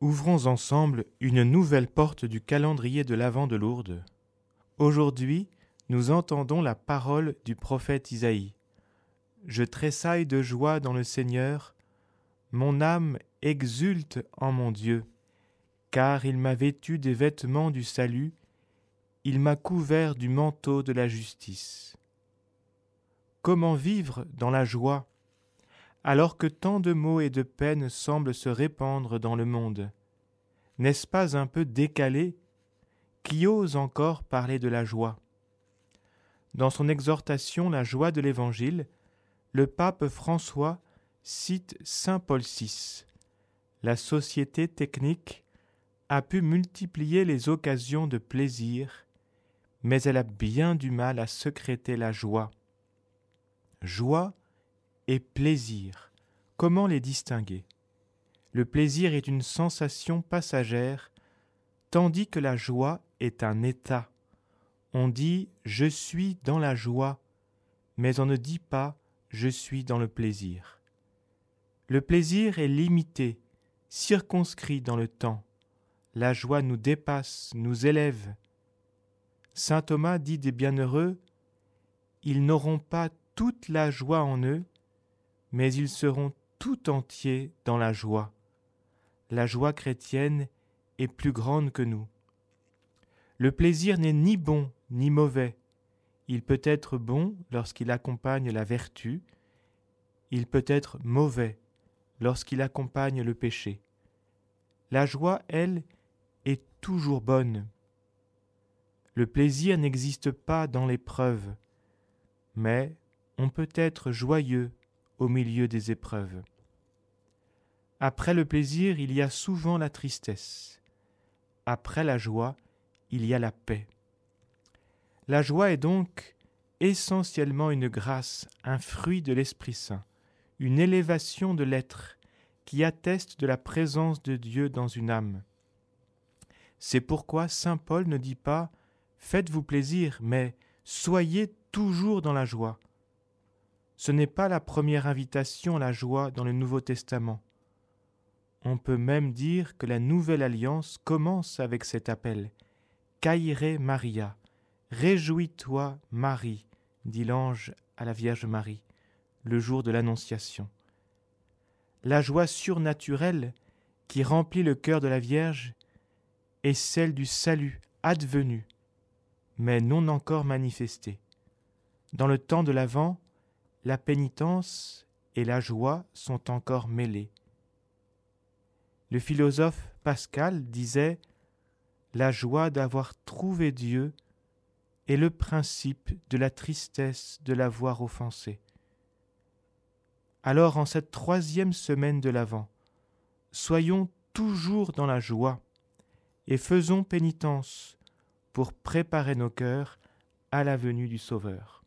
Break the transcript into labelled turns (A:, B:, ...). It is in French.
A: Ouvrons ensemble une nouvelle porte du calendrier de l'Avent de Lourdes. Aujourd'hui, nous entendons la parole du prophète Isaïe. « Je tressaille de joie dans le Seigneur, mon âme exulte en mon Dieu, car il m'a vêtu des vêtements du salut, il m'a couvert du manteau de la justice. » Comment vivre dans la joie alors que tant de maux et de peines semblent se répandre dans le monde? N'est-ce pas un peu décalé? Qui ose encore parler de la joie? Dans son exhortation La joie de l'Évangile, le pape François cite saint Paul VI. La société technique a pu multiplier les occasions de plaisir, mais elle a bien du mal à sécréter la joie. Joie et plaisir, comment les distinguer? Le plaisir est une sensation passagère, tandis que la joie est un état. On dit « je suis dans la joie », mais on ne dit pas « je suis dans le plaisir ». Le plaisir est limité, circonscrit dans le temps. La joie nous dépasse, nous élève. Saint Thomas dit des bienheureux « ils n'auront pas toute la joie en eux, mais ils seront tout entiers dans la joie. » La joie chrétienne est plus grande que nous. Le plaisir n'est ni bon ni mauvais. Il peut être bon lorsqu'il accompagne la vertu. Il peut être mauvais lorsqu'il accompagne le péché. La joie, elle, est toujours bonne. Le plaisir n'existe pas dans l'épreuve, mais on peut être joyeux au milieu des épreuves. Après le plaisir, il y a souvent la tristesse. Après la joie, il y a la paix. La joie est donc essentiellement une grâce, un fruit de l'Esprit Saint, une élévation de l'être qui atteste de la présence de Dieu dans une âme. C'est pourquoi saint Paul ne dit pas « faites-vous plaisir », mais « soyez toujours dans la joie ». Ce n'est pas la première invitation à la joie dans le Nouveau Testament. On peut même dire que la Nouvelle Alliance commence avec cet appel. « Caire Maria », « Réjouis-toi Marie », dit l'ange à la Vierge Marie, le jour de l'Annonciation. La joie surnaturelle qui remplit le cœur de la Vierge est celle du salut advenu, mais non encore manifesté. Dans le temps de l'Avent, la pénitence et la joie sont encore mêlées. Le philosophe Pascal disait « La joie d'avoir trouvé Dieu est le principe de la tristesse de l'avoir offensé. » Alors en cette 3e semaine de l'Avent, soyons toujours dans la joie et faisons pénitence pour préparer nos cœurs à la venue du Sauveur.